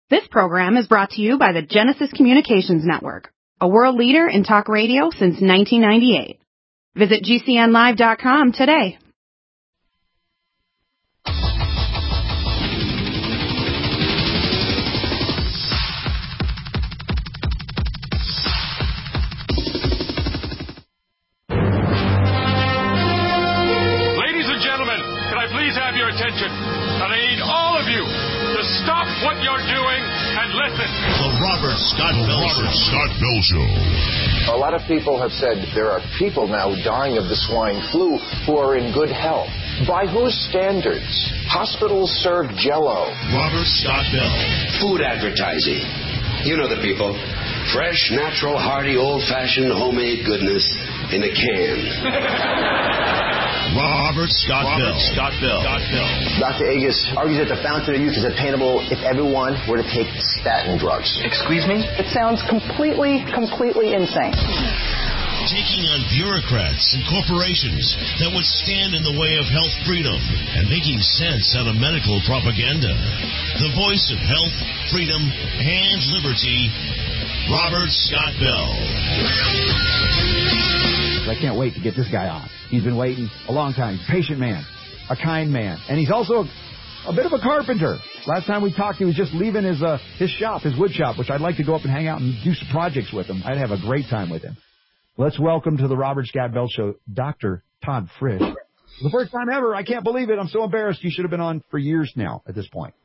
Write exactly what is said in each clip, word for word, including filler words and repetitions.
This program is brought to you by the Genesis Communications Network, a world leader in talk radio since nineteen ninety-eight. Visit G C N live dot com today. Ladies and gentlemen, can I please have your attention? And I need all of you to stop what you're doing and listen. The Robert Scott Bell Robert Scott Bell Show. A lot of people have said there are people now dying of the swine flu who are in good health. By whose standards? Hospitals serve Jell-O. Robert Scott Bell. Food advertising. You know the people. Fresh, natural, hearty, old-fashioned, homemade goodness in a can. Robert Scott Robert Bell. Scott Bell. Scott Bell. Doctor Agus argues that the fountain of youth is attainable if everyone were to take statin drugs. Excuse me? It sounds completely, completely insane. Taking on bureaucrats and corporations that would stand in the way of health freedom and making sense out of medical propaganda. The voice of health, freedom, and liberty, Robert Scott Bell. I can't wait to get this guy on. He's been waiting a long time. He's a patient man, a kind man, and he's also a, a bit of a carpenter. Last time we talked, he was just leaving his uh, his shop, his wood shop, which I'd like to go up and hang out and do some projects with him. I'd have a great time with him. Let's welcome to the Robert Scott Bell Show, Doctor Todd Frisch. The first time ever. I can't believe it. I'm so embarrassed. You should have been on for years now at this point.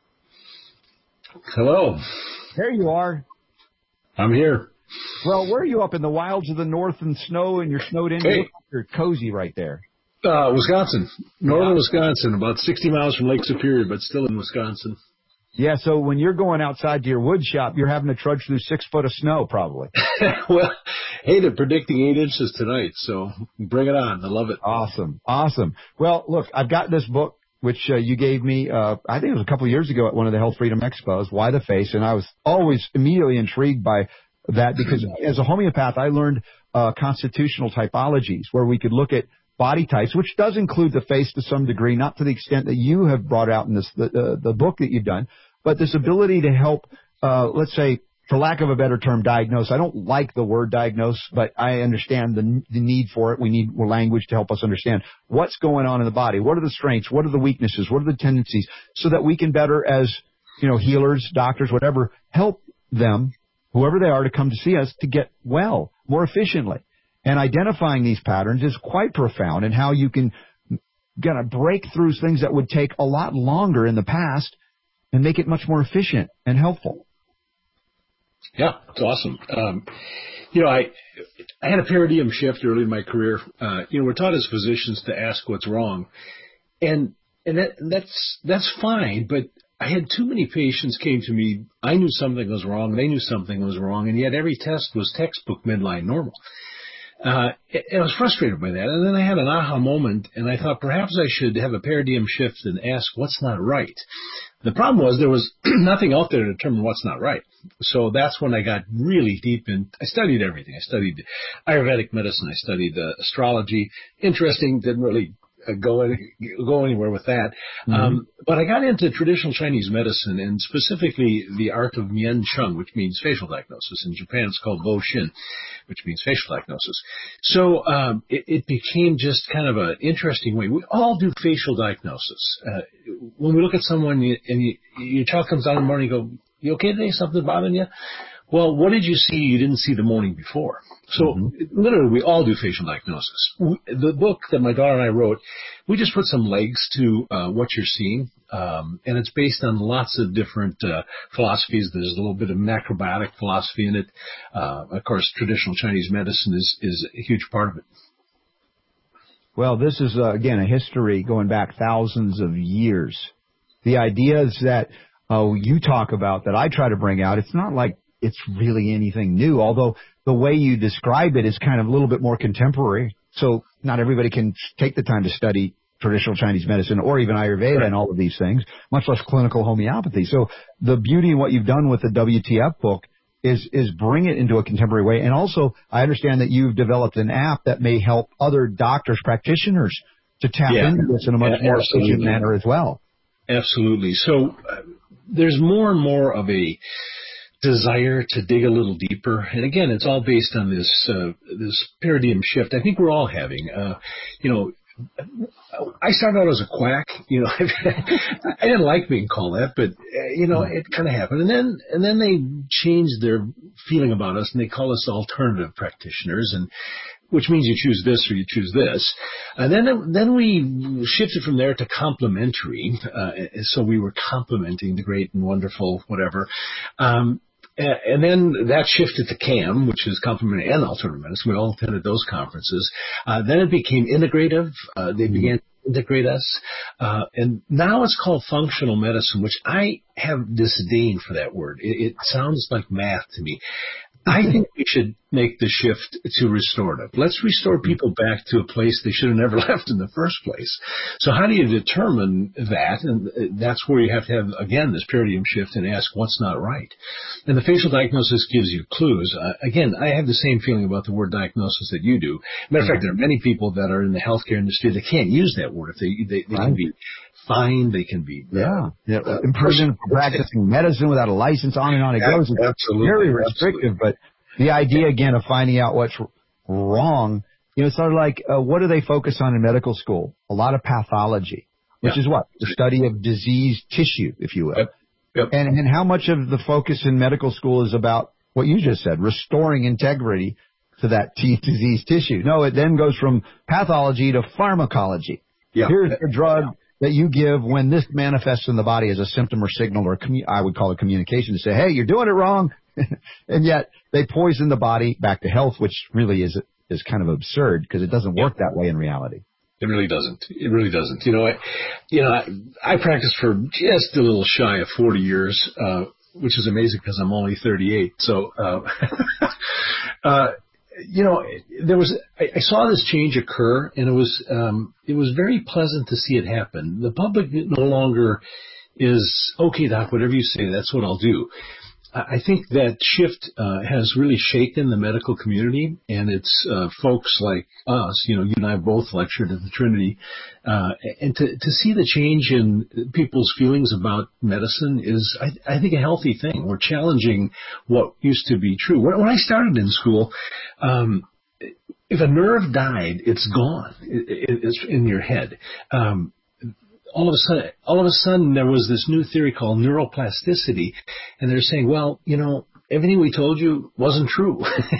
Hello. There you are. I'm here. Well, where are you, up in the wilds of the north and snow, and you're snowed in? Hey. You're cozy right there. Uh, Wisconsin. Northern yeah. Wisconsin, about sixty miles from Lake Superior, but still in Wisconsin. Yeah, so when you're going outside to your wood shop, you're having to trudge through six foot of snow, probably. Well, hey, they're predicting eight inches tonight, so bring it on. I love it. Awesome, awesome. Well, look, I've got this book, which uh, you gave me, uh, I think it was a couple of years ago at one of the Health Freedom Expos, Why the Face, and I was always immediately intrigued by that because as a homeopath, I learned uh, constitutional typologies where we could look at body types, which does include the face to some degree, not to the extent that you have brought out in this the, uh, the book that you've done, but this ability to help, uh, let's say, for lack of a better term, diagnose. I don't like the word diagnose, but I understand the, the need for it. We need more language to help us understand what's going on in the body. What are the strengths? What are the weaknesses? What are the tendencies? So that we can better, as you know, healers, doctors, whatever, help them, whoever they are, to come to see us to get well more efficiently. And identifying these patterns is quite profound in how you can kind of break through things that would take a lot longer in the past and make it much more efficient and helpful. Yeah, it's awesome. Um, you know, I I had a paradigm shift early in my career. Uh, you know, we're taught as physicians to ask what's wrong, and and that, that's that's fine. But I had too many patients came to me. I knew something was wrong. They knew something was wrong, and yet every test was textbook midline normal. Uh, and I was frustrated by that. And then I had an aha moment, and I thought perhaps I should have a paradigm shift and ask what's not right. The problem was there was nothing out there to determine what's not right. So that's when I got really deep in. I studied everything. I studied Ayurvedic medicine. I studied uh, astrology. Interesting, didn't really uh, go any, go anywhere with that. Mm-hmm. Um, but I got into traditional Chinese medicine, and specifically the art of Mian Cheng, which means facial diagnosis. In Japan, it's called Bo Shin, which means facial diagnosis. So um, it, it became just kind of an interesting way. We all do facial diagnosis. Uh, when we look at someone and, you, and you, your child comes out in the morning and you go, you okay today? Something bothering you? Well, what did you see you didn't see the morning before? So mm-hmm. literally, we all do facial diagnosis. The book that my daughter and I wrote, we just put some legs to uh, what you're seeing, um, and it's based on lots of different uh, philosophies. There's a little bit of macrobiotic philosophy in it. Uh, of course, traditional Chinese medicine is, is a huge part of it. Well, this is, uh, again, a history going back thousands of years. The ideas that uh, you talk about, that I try to bring out, it's not like it's really anything new, although the way you describe it is kind of a little bit more contemporary. So not everybody can take the time to study traditional Chinese medicine or even Ayurveda right. and all of these things, much less clinical homeopathy. So the beauty of what you've done with the W T F book is is bring it into a contemporary way. And also, I understand that you've developed an app that may help other doctors, practitioners to tap yeah. into this in a much yeah, more efficient manner as well. Absolutely. So uh, there's more and more of a desire to dig a little deeper. And again, it's all based on this, uh, this paradigm shift I think we're all having. Uh, you know, I started out as a quack, you know, I didn't like being called that, but, uh, you know, it kind of happened. And then, and then they changed their feeling about us and they call us alternative practitioners, and which means you choose this or you choose this. And then, then we shifted from there to complementary. Uh, so we were complementing the great and wonderful, whatever. Um, And then that shifted to C A M, which is complementary and alternative medicine. We all attended those conferences. Uh, then it became integrative. Uh, they began to integrate us. Uh, and now it's called functional medicine, which I have disdain for that word. It, it sounds like math to me. I think we should make the shift to restorative. Let's restore people back to a place they should have never left in the first place. So how do you determine that? And that's where you have to have, again, this paradigm shift and ask what's not right. And the facial diagnosis gives you clues. Uh, again, I have the same feeling about the word diagnosis that you do. Matter of fact, there are many people that are in the healthcare industry that can't use that word. If they, they, they can be fined, they can be yeah, yeah. Uh, in prison for practicing medicine without a license, on and on it goes. It's absolutely, very restrictive, absolutely. But the idea, again, of finding out what's wrong, you know, it's sort of like, uh, what do they focus on in medical school? A lot of pathology, which yeah. is what? The study of diseased tissue, if you will. Yep. Yep. And, and how much of the focus in medical school is about what you just said, restoring integrity to that t- diseased tissue? No, it then goes from pathology to pharmacology. Yeah. Here's the drug that you give when this manifests in the body as a symptom or signal, or commu- I would call it communication, to say, hey, you're doing it wrong. And yet they poison the body back to health, which really is is kind of absurd because it doesn't work that way in reality. It really doesn't. It really doesn't. You know, I, you know, I, I practiced for just a little shy of forty years, uh, which is amazing because I'm only thirty-eight. So, uh, uh, you know, there was, I, I saw this change occur, and it was, um, it was very pleasant to see it happen. The public no longer is, okay, doc, whatever you say, that's what I'll do. I think that shift uh, has really shaken the medical community, and it's uh, folks like us, you know, you and I both lectured at the Trinity, uh, and to, to see the change in people's feelings about medicine is, I, I think, a healthy thing. We're challenging what used to be true. When, when I started in school, um, if a nerve died, it's gone. It, it, it's in your head. Um, All of a sudden, all of a sudden, there was this new theory called neuroplasticity, and they're saying, well, you know, everything we told you wasn't true.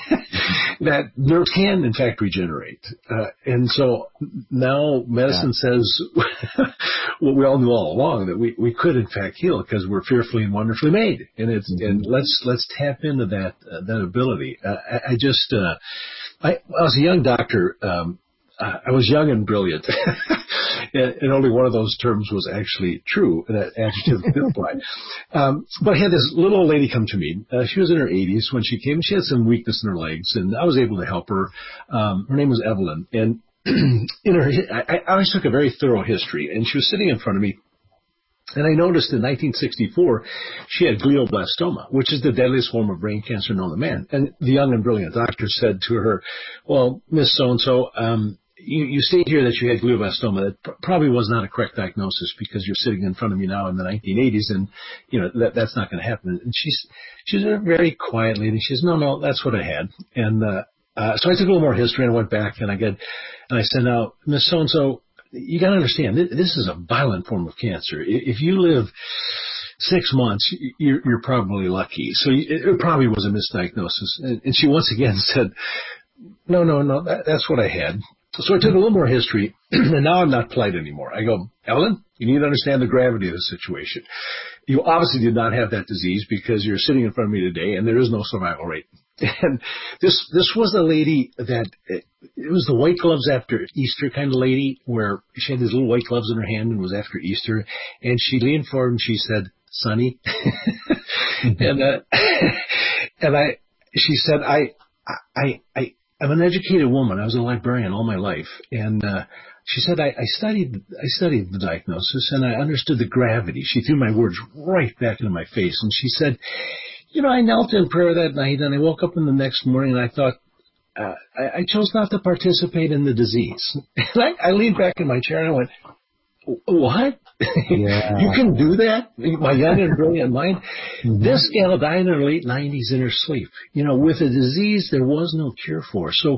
That nerves can, in fact, regenerate. Uh, and so now medicine yeah. says what we all knew all along, that we, we could, in fact, heal because we're fearfully and wonderfully made. And it's mm-hmm. and let's let's tap into that uh, that ability. Uh, I, I just uh, I, I was a young doctor. Um, I was young and brilliant, and only one of those terms was actually true, that adjective did apply. Um, but I had this little old lady come to me. Uh, she was in her eighties when she came. She had some weakness in her legs, and I was able to help her. Um, her name was Evelyn, and in her, I, I always took a very thorough history, and she was sitting in front of me. And I noticed in nineteen sixty-four, she had glioblastoma, which is the deadliest form of brain cancer known to man. And the young and brilliant doctor said to her, well, Miss So-and-so, um, You, you state here that you had glioblastoma. That pr- probably was not a correct diagnosis because you're sitting in front of me now in the nineteen eighties, and you know that that's not going to happen. And she's she's a very quiet lady. She says, "No, no, that's what I had." And uh, uh, so I took a little more history and I went back and I get and I said, "Now, Miss So and So, you got to understand this, this is a violent form of cancer. If you live six months, you're, you're probably lucky. So it probably was a misdiagnosis." And she once again said, "No, no, no, that, that's what I had." So I took a little more history, and now I'm not polite anymore. I go, Evelyn, you need to understand the gravity of the situation. You obviously did not have that disease because you're sitting in front of me today, and there is no survival rate. And this this was the lady that, it was the white gloves after Easter kind of lady, where she had these little white gloves in her hand and it was after Easter, and she leaned forward and she said, Sonny. and uh, and I, she said, I, I, I, I'm an educated woman. I was a librarian all my life. And uh, she said, I, I studied I studied the diagnosis, and I understood the gravity. She threw my words right back into my face. And she said, you know, I knelt in prayer that night, and I woke up in the next morning, and I thought, uh, I, I chose not to participate in the disease. And I, I leaned back in my chair, and I went, what? Yeah. You can do that? My young and brilliant mind? Mm-hmm. This gal died in her late nineties in her sleep, you know, with a disease there was no cure for. So,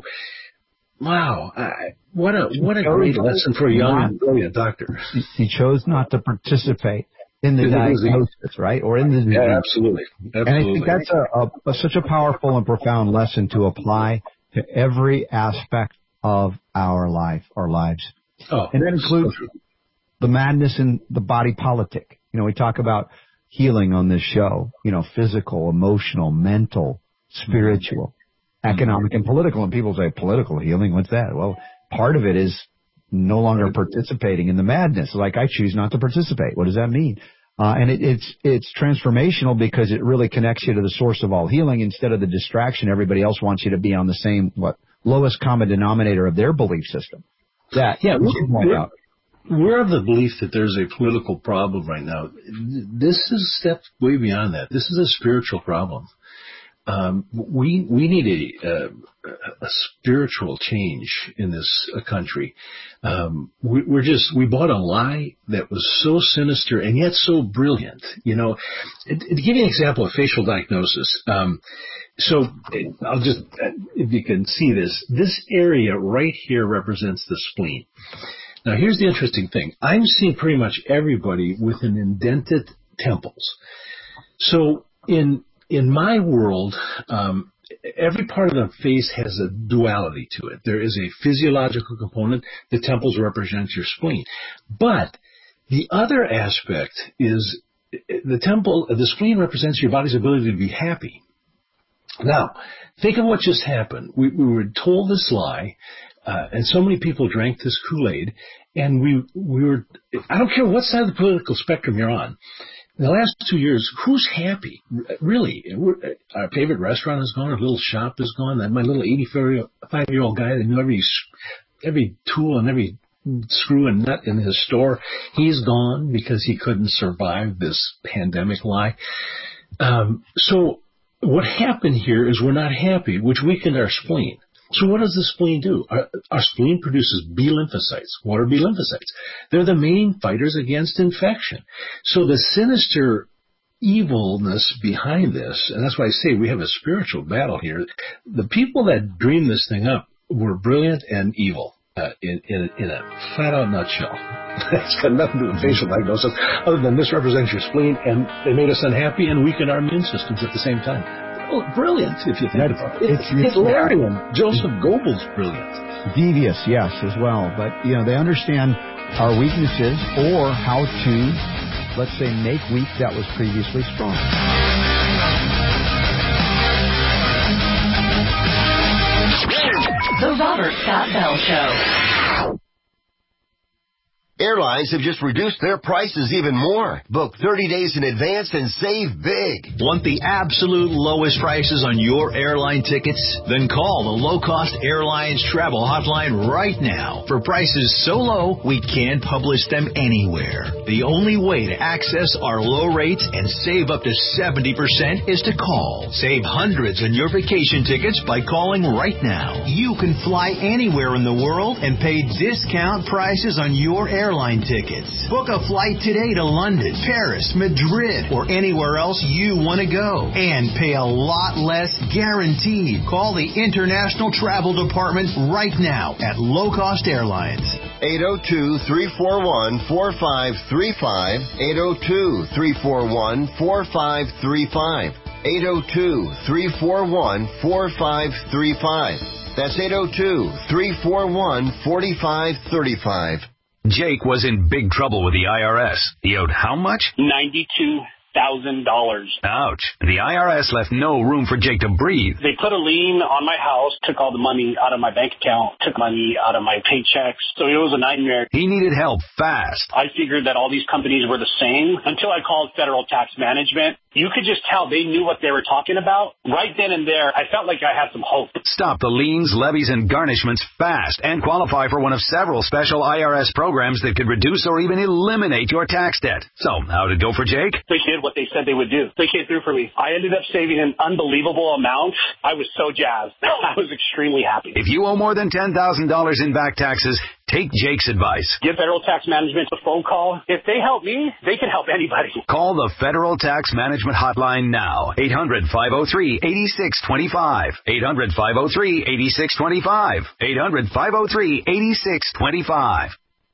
wow, I, what a what a great lesson for a young and brilliant doctor. He chose not to participate in the diagnosis, right? Or in the disease. Yeah, absolutely. absolutely. And I think that's a, a, a such a powerful and profound lesson to apply to every aspect of our life, our lives. Oh, and that includes so the madness in the body politic. You know, we talk about healing on this show, you know, physical, emotional, mental, spiritual, mm-hmm. economic, and political. And people say, political healing, what's that? Well, part of it is no longer participating in the madness. Like, I choose not to participate. What does that mean? Uh, and it, it's it's transformational because it really connects you to the source of all healing instead of the distraction. Everybody else wants you to be on the same, what, lowest common denominator of their belief system. That, yeah, we're, we're of the belief that there's a political problem right now. This is steps way beyond that. This is a spiritual problem. Um, we we need a, a, a spiritual change in this uh, country. Um, we, we're just we bought a lie that was so sinister and yet so brilliant. You know, it, it, to give you an example of facial diagnosis. Um, so I'll just if you can see this, this area right here represents the spleen. Now here's the interesting thing. I'm seeing pretty much everybody with an indented temples. So in In my world, um, every part of the face has a duality to it. There is a physiological component. The temples represent your spleen. But the other aspect is the temple, the spleen represents your body's ability to be happy. Now, think of what just happened. We, we were told this lie, uh, and so many people drank this Kool-Aid, and we, we were, I don't care what side of the political spectrum you're on. In the last two years, who's happy? Really, we're, our favorite restaurant is gone. Our little shop is gone. My little eighty-five-year-old guy that knew every every tool and every screw and nut in his store, he's gone because he couldn't survive this pandemic lie. Um, so what happened here is we're not happy, which weakened our spleen. So what does the spleen do? Our, our spleen produces B lymphocytes. What are B lymphocytes? They're the main fighters against infection. So the sinister evilness behind this, and that's why I say we have a spiritual battle here. The people that dreamed this thing up were brilliant and evil uh, in, in, in a flat-out nutshell. It's got nothing to do with facial diagnosis other than this represents your spleen, and they made us unhappy and weakened our immune systems at the same time. Oh, brilliant, if you think about it. It's, it's Hitlerian. Joseph Goebbels, brilliant. Devious, yes, as well. But, you know, they understand our weaknesses or how to, let's say, make weak that was previously strong. The Robert Scott Bell Show. Airlines have just reduced their prices even more. Book thirty days in advance and save big. Want the absolute lowest prices on your airline tickets? Then call the Low Cost Airlines Travel Hotline right now. For prices so low, we can't publish them anywhere. The only way to access our low rates and save up to seventy percent is to call. Save hundreds on your vacation tickets by calling right now. You can fly anywhere in the world and pay discount prices on your airline Airline tickets. Book a flight today to London, Paris, Madrid, or anywhere else you want to go. And pay a lot less guaranteed. Call the International Travel Department right now at Low Cost Airlines. eight oh two, three four one, four five three five. eight oh two, three four one, four five three five. eight oh two, three four one, four five three five. That's eight oh two, three four one, four five three five. Jake was in big trouble with the I R S. He owed how much? ninety-two thousand dollars. Ouch. The I R S left no room for Jake to breathe. They put a lien on my house, took all the money out of my bank account, took money out of my paychecks. So it was a nightmare. He needed help fast. I figured that all these companies were the same until I called Federal Tax Management. You could just tell they knew what they were talking about. Right then and there, I felt like I had some hope. Stop the liens, levies, and garnishments fast and qualify for one of several special I R S programs that could reduce or even eliminate your tax debt. So, how'd it go for Jake? They did what they said they would do. They came through for me. I ended up saving an unbelievable amount. I was so jazzed. I was extremely happy. If you owe more than ten thousand dollars in back taxes, take Jake's advice. Give Federal Tax Management a phone call. If they help me, they can help anybody. Call the Federal Tax Management Hotline now. eight hundred, five oh three, eight six two five. eight hundred, five oh three, eight six two five. eight hundred, five oh three, eight six two five.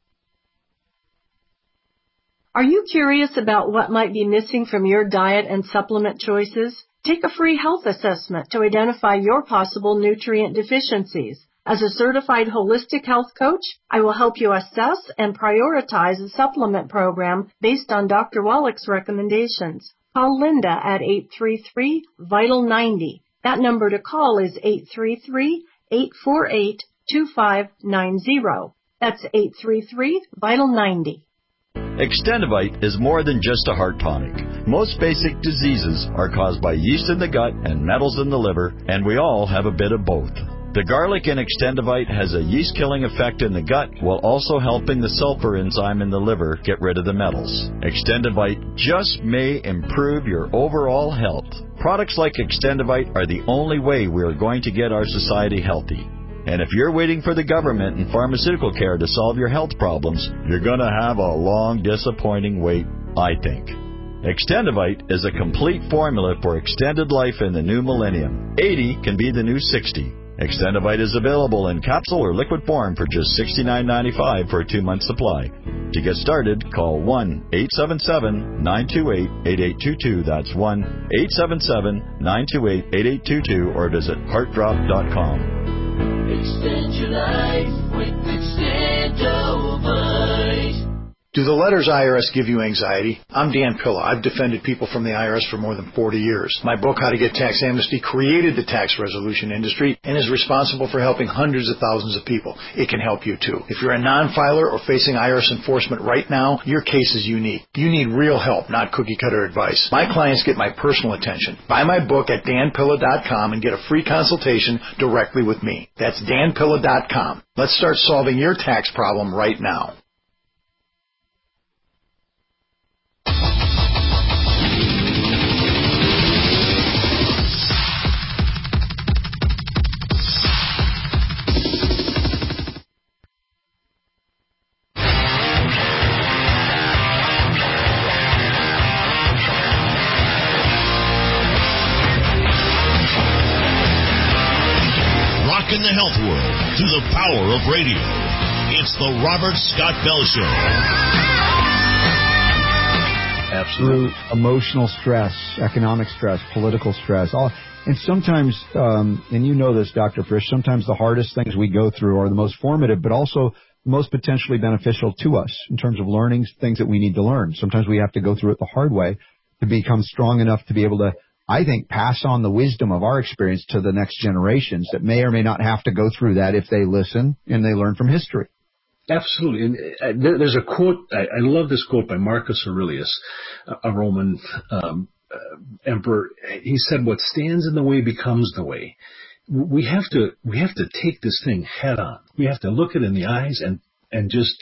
Are you curious about what might be missing from your diet and supplement choices? Take a free health assessment to identify your possible nutrient deficiencies. As a certified holistic health coach, I will help you assess and prioritize a supplement program based on Doctor Wallach's recommendations. Call Linda at eight three three, vital ninety. That number to call is eight three three, eight four eight, two five nine zero. That's eight three three, vital ninety. Extendivite is more than just a heart tonic. Most basic diseases are caused by yeast in the gut and metals in the liver, and we all have a bit of both. The garlic in Extendivite has a yeast-killing effect in the gut while also helping the sulfur enzyme in the liver get rid of the metals. Extendivite just may improve your overall health. Products like Extendivite are the only way we are going to get our society healthy. And if you're waiting for the government and pharmaceutical care to solve your health problems, you're going to have a long, disappointing wait, I think. Extendivite is a complete formula for extended life in the new millennium. eighty can be the new sixty. Extendivite is available in capsule or liquid form for just sixty-nine ninety-five for a two-month supply. To get started, call one eight seven seven, nine two eight, eight eight two two. That's one eight seven seven, nine two eight, eight eight two two or visit heart drop dot com. Extend your life with Extendivite. Do the letters I R S give you anxiety? I'm Dan Pilla. I've defended people from the I R S for more than forty years. My book, How to Get Tax Amnesty, created the tax resolution industry and is responsible for helping hundreds of thousands of people. It can help you too. If you're a non-filer or facing I R S enforcement right now, your case is unique. You need real help, not cookie-cutter advice. My clients get my personal attention. Buy my book at dan pilla dot com and get a free consultation directly with me. That's dan pilla dot com. Let's start solving your tax problem right now. In the health world through the power of radio. It's the Robert Scott Bell Show. Absolutely. Through emotional stress, economic stress, political stress. All, and sometimes, um, and you know this, Doctor Frisch, sometimes the hardest things we go through are the most formative, but also the most potentially beneficial to us in terms of learning things that we need to learn. Sometimes we have to go through it the hard way to become strong enough to be able to, I think, pass on the wisdom of our experience to the next generations that may or may not have to go through that if they listen and they learn from history. Absolutely. And there's a quote, I love this quote by Marcus Aurelius, a Roman um, uh, emperor. He said, what stands in the way becomes the way. We have to, we have to take this thing head on. We have to look it in the eyes and, and just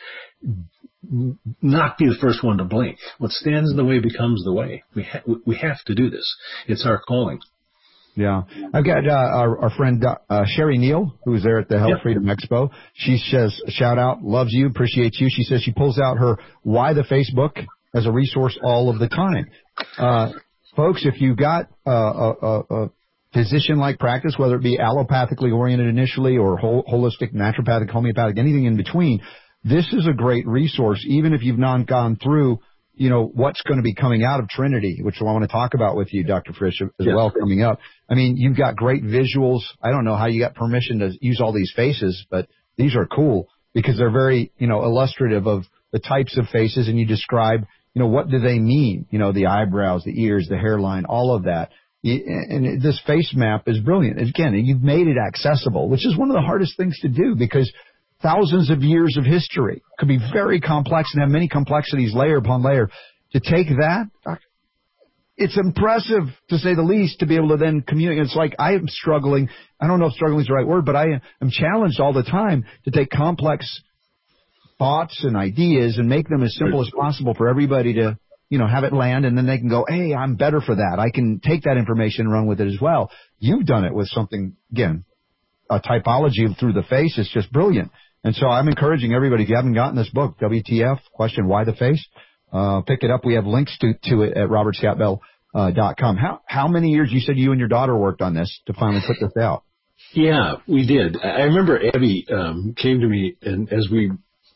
not be the first one to blink. What stands in the way becomes the way. We ha- we have to do this. It's our calling. Yeah. I've got uh, our, our friend uh, Sherry Neal, who's there at the Health yeah. Freedom Expo. She says, shout out, loves you, appreciates you. She says she pulls out her Why the Facebook as a resource all of the time. Uh, folks, if you've got uh, a, a, a physician-like practice, whether it be allopathically oriented initially or whole, holistic, naturopathic, homeopathic, anything in between, this is a great resource, even if you've not gone through, you know, what's going to be coming out of Trinity, which I want to talk about with you, Doctor Frisch, as yes. well coming up. I mean, you've got great visuals. I don't know how you got permission to use all these faces, but these are cool because they're very, you know, illustrative of the types of faces, and you describe, you know, what do they mean? You know, the eyebrows, the ears, the hairline, all of that. And this face map is brilliant. Again, you've made it accessible, which is one of the hardest things to do because thousands of years of history could be very complex and have many complexities layer upon layer. To take that, it's impressive, to say the least, to be able to then communicate. It's like I am struggling. I don't know if struggling is the right word, but I am challenged all the time to take complex thoughts and ideas and make them as simple as possible for everybody to you know, have it land, and then they can go, hey, I'm better for that. I can take that information and run with it as well. You've done it with something, again, a typology through the face is just brilliant. And so I'm encouraging everybody, if you haven't gotten this book, W T F, question why the face, uh, pick it up. We have links to, to it at robert scott bell dot com. How, how many years, you said you and your daughter worked on this to finally put this out? Yeah, we did. I remember Abby um, came to me, and as we,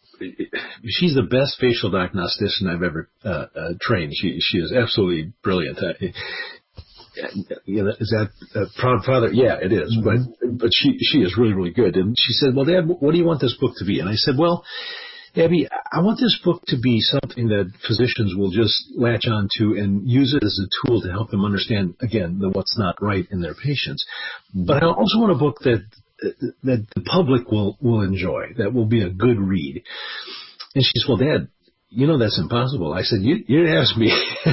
she's the best facial diagnostician I've ever uh, uh, trained. She she is absolutely brilliant. Uh, you know, is that a proud father? Yeah, it is. Mm-hmm. But but she she is really really good. And she said, "Well, Dad, what do you want this book to be?" And I said, "Well, Abby, I want this book to be something that physicians will just latch on to and use it as a tool to help them understand, again, the what's not right in their patients. But I also want a book that that the public will, will enjoy, that will be a good read." And she said, "Well, Dad, you know that's impossible." I said, you, you didn't ask me.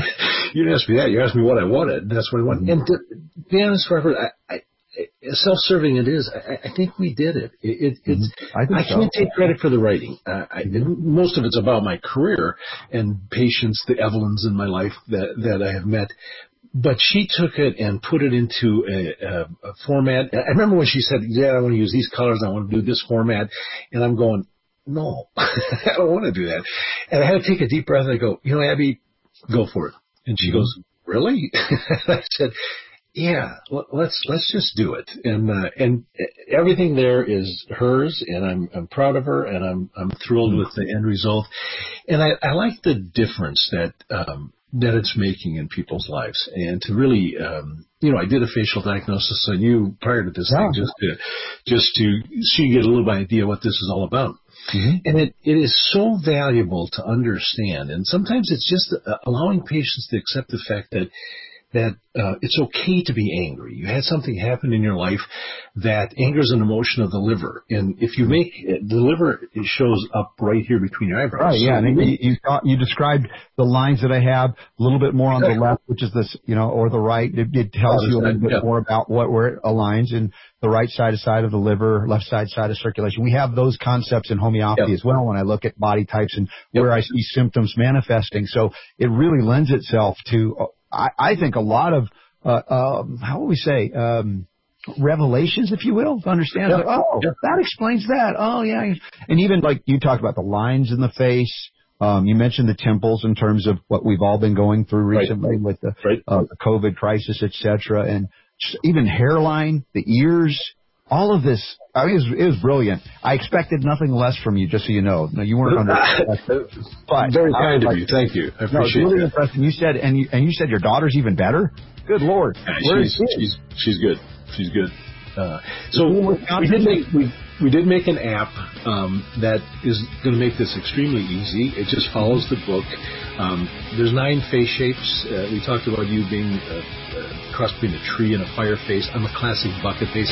You didn't ask me that. You asked me what I wanted. That's what I wanted. And to be honest, Robert, I, I, self-serving it is, I, I think we did it. it, it it's, I, I can't so. take credit for the writing. Uh, I, most of it's about my career and patients, the Evelyns in my life that, that I have met. But she took it and put it into a, a, a format. I remember when she said, "Yeah, I want to use these colors. I want to do this format." And I'm going, "No, I don't want to do that." And I had to take a deep breath and I go, "You know, Abby, go for it." And she mm-hmm. goes, "Really?" I said, "Yeah, let's let's just do it." And uh, and everything there is hers, and I'm I'm proud of her, and I'm I'm thrilled mm-hmm. with the end result. And I, I like the difference that um, that it's making in people's lives, and to really, um, you know, I did a facial diagnosis on you prior to this yeah. thing, just to just to so you get a little idea what this is all about. Mm-hmm. And it, it is so valuable to understand, and sometimes it's just uh, allowing patients to accept the fact that that uh, it's okay to be angry. You had something happen in your life that anger is an emotion of the liver. And if you make it, the liver, it shows up right here between your eyebrows. Right, yeah. So and you, you, you described the lines that I have a little bit more on the left, which is this, you know, or the right. It, it tells you a little bit yeah. more about what where it aligns. And the right side is side of the liver, left side side of circulation. We have those concepts in homeopathy yep. as well when I look at body types and yep. where I see symptoms manifesting. So it really lends itself to uh, I, I think a lot of, uh, um, how would we say, um, revelations, if you will, to understand, yeah. like, oh, yeah. that explains that. Oh, yeah. And even like you talked about the lines in the face. Um, you mentioned the temples in terms of what we've all been going through recently right. with the, right. uh, the COVID crisis, et cetera. And even hairline, the ears, all of this. I mean, it was, it was brilliant. I expected nothing less from you, just so you know. No, you weren't under. But very kind of you. Thank you. I appreciate no, it's really that. Impressive. You said, and you, and you said your daughter's even better. Good Lord. Where she's, is she? She's she's good. She's good. Uh, so we did make we we did make an app um, that is going to make this extremely easy. It just follows the book. Um, there's nine face shapes. Uh, we talked about you being a, a cross between a tree and a fire face. I'm a classic bucket face.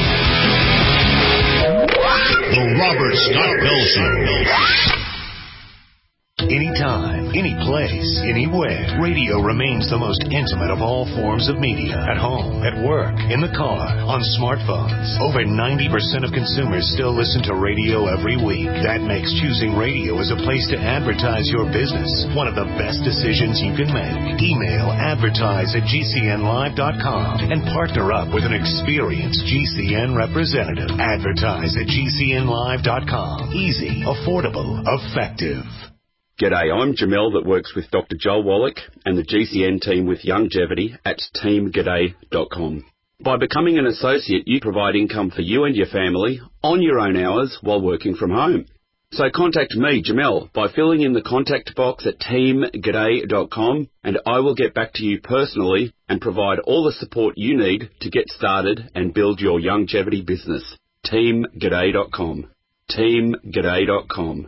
The Robert Scott Bell Show. Anytime, any place, anywhere, radio remains the most intimate of all forms of media. At home, at work, in the car, on smartphones. Over ninety percent of consumers still listen to radio every week. That makes choosing radio as a place to advertise your business one of the best decisions you can make. Email advertise at G C N live dot com and partner up with an experienced G C N representative. Advertise at G C N live dot com. Easy, affordable, effective. G'day, I'm Jamel that works with Doctor Joel Wallach and the G C N team with Longevity at team g'day dot com. By becoming an associate, you provide income for you and your family on your own hours while working from home. So contact me, Jamel, by filling in the contact box at team g'day dot com, and I will get back to you personally and provide all the support you need to get started and build your longevity business. team g'day dot com. team g'day dot com.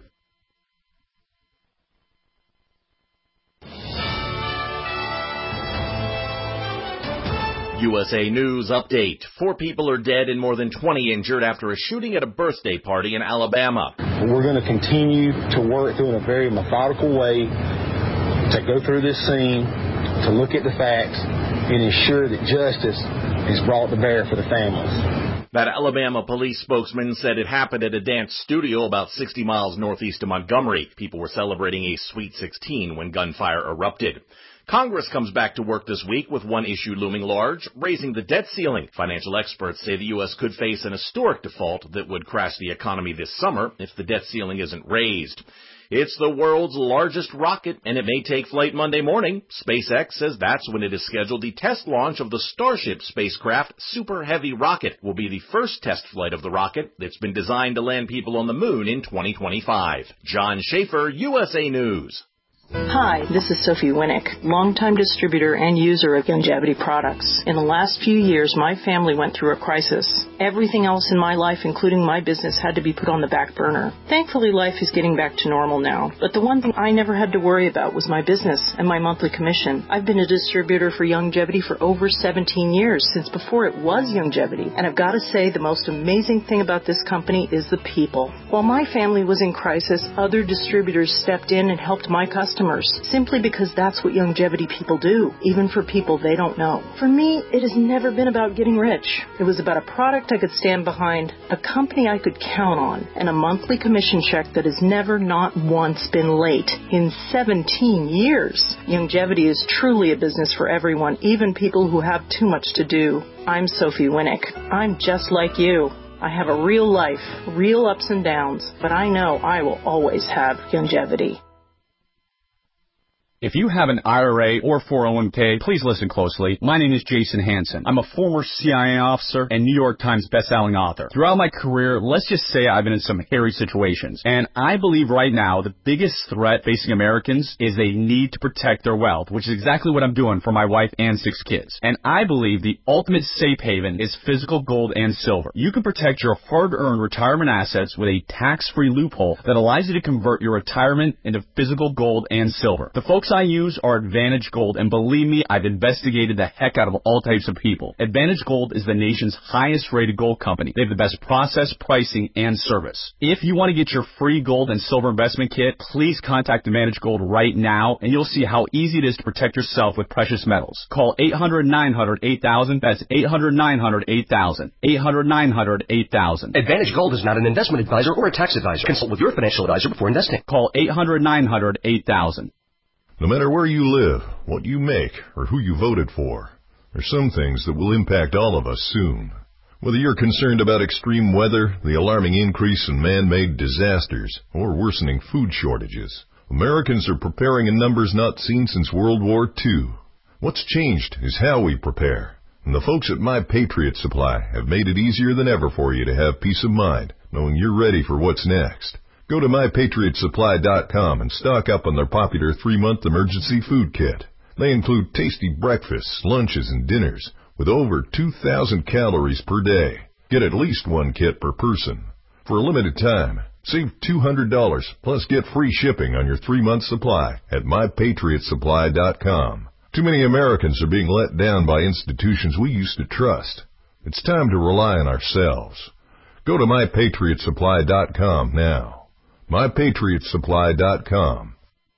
U S A News Update. Four people are dead and more than twenty injured after a shooting at a birthday party in Alabama. We're going to continue to work through in a very methodical way to go through this scene, to look at the facts, and ensure that justice is brought to bear for the families. That Alabama police spokesman said it happened at a dance studio about sixty miles northeast of Montgomery. People were celebrating a Sweet sixteen when gunfire erupted. Congress comes back to work this week with one issue looming large, raising the debt ceiling. Financial experts say the U S could face an historic default that would crash the economy this summer if the debt ceiling isn't raised. It's the world's largest rocket, and it may take flight Monday morning. SpaceX says that's when it is scheduled. The test launch of the Starship spacecraft Super Heavy rocket will be the first test flight of the rocket that's been designed to land people on the moon in twenty twenty-five. John Schaefer, U S A News. Hi, this is Sophie Winnick, longtime distributor and user of Youngevity products. In the last few years, my family went through a crisis. Everything else in my life, including my business, had to be put on the back burner. Thankfully, life is getting back to normal now. But the one thing I never had to worry about was my business and my monthly commission. I've been a distributor for Youngevity for over seventeen years, since before it was Youngevity. And I've got to say, the most amazing thing about this company is the people. While my family was in crisis, other distributors stepped in and helped my customers. Customers, simply because that's what Youngevity people do, even for people they don't know. For me, it has never been about getting rich. It was about a product I could stand behind, a company I could count on, and a monthly commission check that has never, not once, been late in seventeen years. Youngevity is truly a business for everyone, even people who have too much to do. I'm Sophie Winnick. I'm just like you. I have a real life, real ups and downs, but I know I will always have Youngevity. If you have an I R A or four oh one k, please listen closely. My name is Jason Hansen. I'm a former C I A officer and New York Times bestselling author. Throughout my career, let's just say I've been in some hairy situations. And I believe right now the biggest threat facing Americans is they need to protect their wealth, which is exactly what I'm doing for my wife and six kids. And I believe the ultimate safe haven is physical gold and silver. You can protect your hard-earned retirement assets with a tax-free loophole that allows you to convert your retirement into physical gold and silver. The folks I use are Advantage Gold, and believe me, I've investigated the heck out of all types of people. Advantage Gold is the nation's highest rated gold company. They have the best process, pricing, and service. If you want to get your free gold and silver investment kit, please contact Advantage Gold right now, and you'll see how easy it is to protect yourself with precious metals. Call eight hundred, nine hundred, eight thousand. That's eight hundred, nine hundred, eight thousand. eight hundred, nine hundred, eight thousand. Advantage Gold is not an investment advisor or a tax advisor. Consult with your financial advisor before investing. Call eight hundred, nine hundred, eight thousand. No matter where you live, what you make, or who you voted for, there's some things that will impact all of us soon. Whether you're concerned about extreme weather, the alarming increase in man-made disasters, or worsening food shortages, Americans are preparing in numbers not seen since World War Two. What's changed is how we prepare. And the folks at My Patriot Supply have made it easier than ever for you to have peace of mind, knowing you're ready for what's next. Go to my patriot supply dot com and stock up on their popular three-month emergency food kit. They include tasty breakfasts, lunches, and dinners with over two thousand calories per day. Get at least one kit per person. For a limited time, save two hundred dollars plus get free shipping on your three-month supply at my patriot supply dot com. Too many Americans are being let down by institutions we used to trust. It's time to rely on ourselves. Go to my patriot supply dot com now. my patriot supply dot com.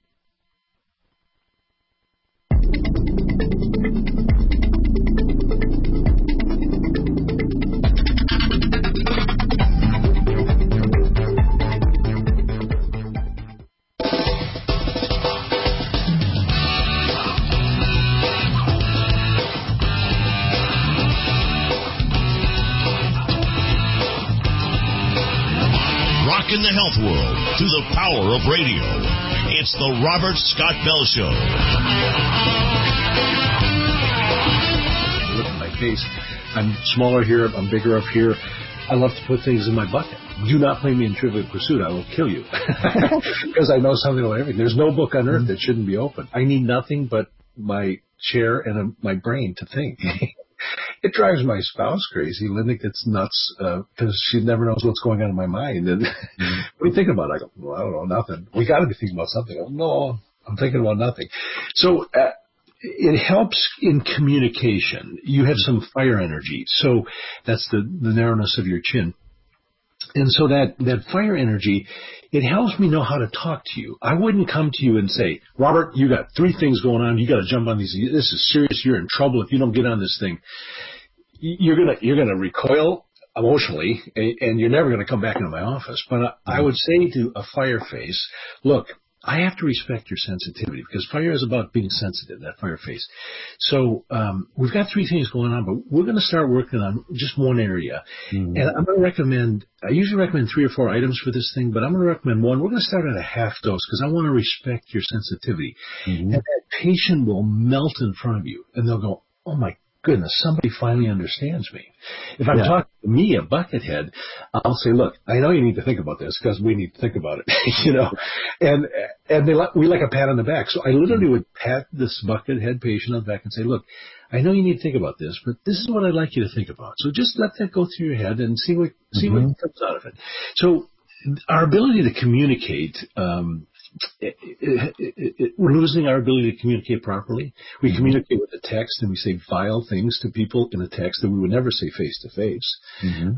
In the health world through the power of radio. It's the Robert Scott Bell Show. Look at my face. I'm smaller here. I'm bigger up here. I love to put things in my bucket. Do not play me in Trivial Pursuit. I will kill you. Because I know something about everything. There's no book on earth that shouldn't be open. I need nothing but my chair and a, my brain to think. It drives my spouse crazy. Linda gets nuts because uh, she never knows what's going on in my mind. And mm-hmm. What are you thinking about? I go, well, I don't know, nothing. We got to be thinking about something. I go, no, I'm thinking about nothing. So uh, it helps in communication. You have some fire energy. So that's the, the narrowness of your chin. And so that, that fire energy, it helps me know how to talk to you. I wouldn't come to you and say, Robert, you got three things going on. You got to jump on these. This is serious. You're in trouble if you don't get on this thing. You're gonna you're gonna recoil emotionally, and you're never going to come back into my office. But I would say to a fire face, look, I have to respect your sensitivity because fire is about being sensitive, that fire face. So um, we've got three things going on, but we're going to start working on just one area. Mm-hmm. And I'm going to recommend, I usually recommend three or four items for this thing, but I'm going to recommend one. We're going to start at a half dose because I want to respect your sensitivity. Mm-hmm. And that patient will melt in front of you, and they'll go, oh, my goodness, somebody finally understands me. If I'm yeah. talking to me, a buckethead, I'll say, look, I know you need to think about this because we need to think about it, you know, and and they like, we like a pat on the back. So I literally would pat this buckethead patient on the back and say, look, I know you need to think about this, but this is what I'd like you to think about. So just let that go through your head and see what see mm-hmm. what comes out of it. So our ability to communicate, um, It, it, it, it, we're losing our ability to communicate properly. We mm-hmm. communicate with a text and we say vile things to people in a text that we would never say face to face. And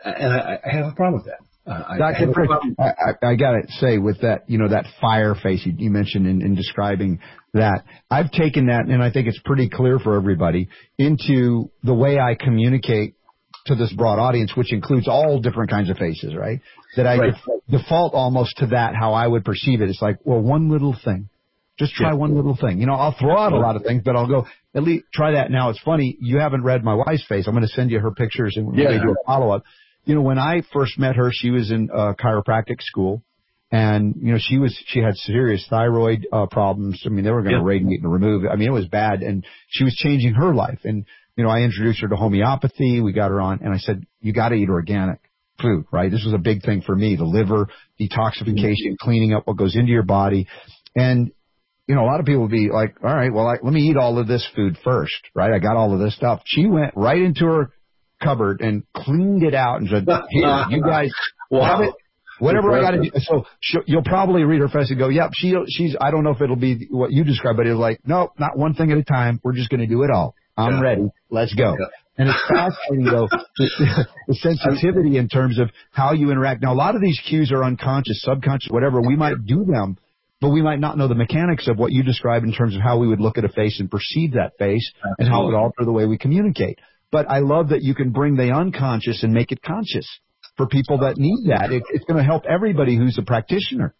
I, I have a problem with that. Uh, Doctor Frick, I, I, I got to say with that, you know, that fire face you, you mentioned in, in describing that, I've taken that, and I think it's pretty clear for everybody, into the way I communicate to this broad audience, which includes all different kinds of faces, right? That I right. def- default almost to that, how I would perceive it. It's like, well, one little thing. Just try yeah. one little thing. You know, I'll throw out a lot of things, but I'll go, at least try that. Now, it's funny, you haven't read my wife's face. I'm going to send you her pictures and yeah. do a follow-up. You know, when I first met her, she was in uh, chiropractic school, and, you know, she was she had serious thyroid uh, problems. I mean, they were going to yeah. radiate and remove it. I mean, it was bad, and she was changing her life. And, you know, I introduced her to homeopathy. We got her on, and I said, you got to eat organic food, right? This was a big thing for me, the liver, detoxification, cleaning up what goes into your body. And, you know, a lot of people would be like, all right, well, I, let me eat all of this food first, right? I got all of this stuff. She went right into her cupboard and cleaned it out and said, here, you guys wow. have it. Whatever I got to do. So you'll probably read her face and go, yep, she, she's, I don't know if it'll be what you described, but it was like, no, not one thing at a time. We're just going to do it all. I'm yeah. ready. Let's go. Yeah. And it's fascinating, though, the, the sensitivity in terms of how you interact. Now, a lot of these cues are unconscious, subconscious, whatever. We might do them, but we might not know the mechanics of what you describe in terms of how we would look at a face and perceive that face Absolutely. And how it would alter the way we communicate. But I love that you can bring the unconscious and make it conscious for people that need that. It, it's going to help everybody who's a practitioner.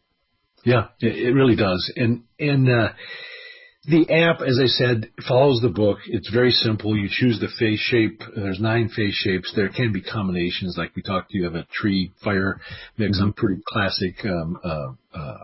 Yeah, it really does. And, and, uh, the app, as I said, follows the book. It's very simple. You choose the face shape. There's nine face shapes. There can be combinations, like we talked to. You have a tree fire mix. I'm pretty classic um, uh, uh,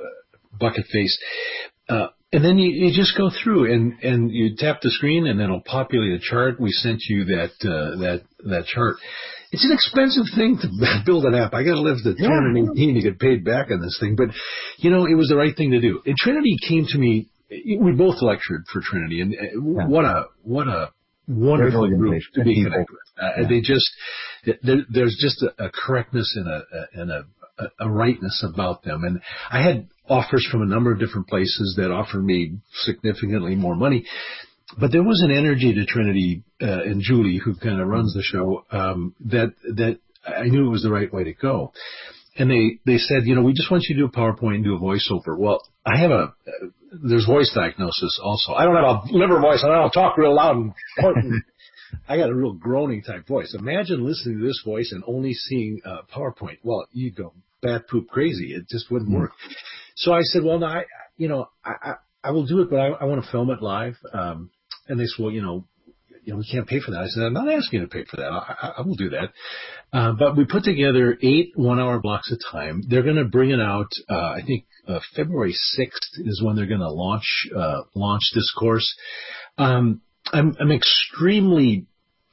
bucket face. Uh, and then you, you just go through and, and you tap the screen, and it'll populate a chart. We sent you that uh, that that chart. It's an expensive thing to build an app. I got to live to two hundred eighteen to get paid back on this thing. But, you know, it was the right thing to do. And Trinity came to me. We both lectured for Trinity, and yeah. what a what a wonderful group to be connected with. Uh, yeah. They just there, there's just a, a correctness and a, a and a, a rightness about them. And I had offers from a number of different places that offered me significantly more money, but there was an energy to Trinity uh, and Julie, who kind of runs the show, um, that that I knew it was the right way to go. And they, they said, you know, we just want you to do a PowerPoint and do a voiceover. Well, I have a, uh, there's voice diagnosis also. I don't have a liver voice. I don't talk real loud and important. I got a real groaning type voice. Imagine listening to this voice and only seeing uh, PowerPoint. Well, you go bat poop crazy. It just wouldn't mm-hmm. work. So I said, well, no, I, you know, I, I, I will do it, but I, I want to film it live. Um, and they said, well, you know, you know, we can't pay for that. I said, I'm not asking you to pay for that. I, I, I will do that. Uh, but we put together eight one-hour blocks of time. They're going to bring it out, uh, I think, uh, February sixth is when they're going to launch, uh, launch this course. Um, I'm, I'm extremely,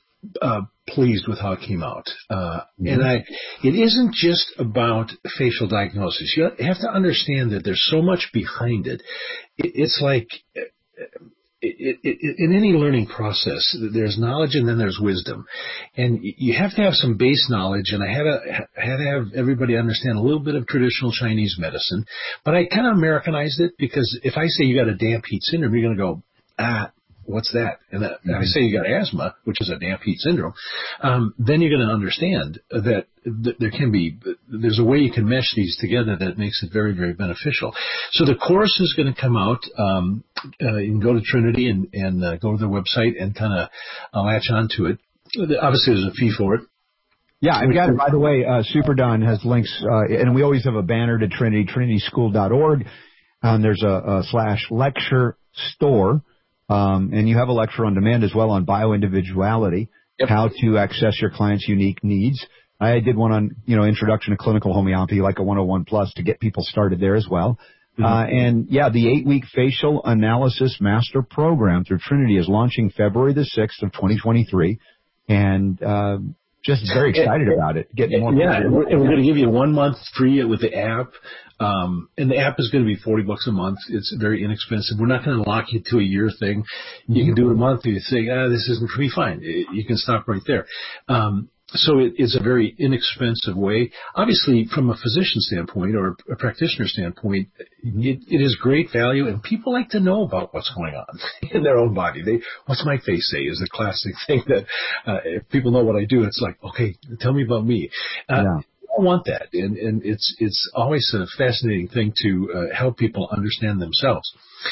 uh, pleased with how it came out. Uh, mm-hmm. and I, it isn't just about facial diagnosis. You have to understand that there's so much behind it. it it's like, uh, It, it, it, in any learning process, there's knowledge and then there's wisdom, and you have to have some base knowledge. And I had to had to have everybody understand a little bit of traditional Chinese medicine, but I kind of Americanized it, because if I say you got a damp heat syndrome, you're going to go, ah, what's that? And that, mm-hmm. I say you got asthma, which is a damp heat syndrome. Um, then you're going to understand that th- there can be, there's a way you can mesh these together that makes it very, very beneficial. So the course is going to come out. Um, uh, you can go to Trinity and, and uh, go to their website and kind of uh, latch onto it. Obviously, there's a fee for it. Yeah, I've got it. By the way, uh, Superdone has links, uh, and we always have a banner to Trinity, trinity school dot org. Um, there's a, a slash lecture store, um, and you have a lecture on demand as well on bioindividuality, yep. how to access your client's unique needs. I did one on, you know, introduction to clinical homeopathy, like a one oh one plus, to get people started there as well. Mm-hmm. Uh, and yeah, the eight-week facial analysis master program through Trinity is launching February the sixth of twenty twenty-three, and uh, just very excited about it. Getting more. Yeah, and we're, and we're going to give you one month free with the app. Um, and the app is going to be forty bucks a month. It's very inexpensive. We're not going to lock you to a year thing. You can do it a month. You say, ah, this isn't for me. Fine. You can stop right there. Um, so it, it's a very inexpensive way. Obviously, from a physician standpoint or a practitioner standpoint, it, it is great value, and people like to know about what's going on in their own body. They, what's my face say is a classic thing that uh, if people know what I do, it's like, okay, tell me about me. Uh, yeah. I want that, and, and it's it's always a fascinating thing to uh, help people understand themselves.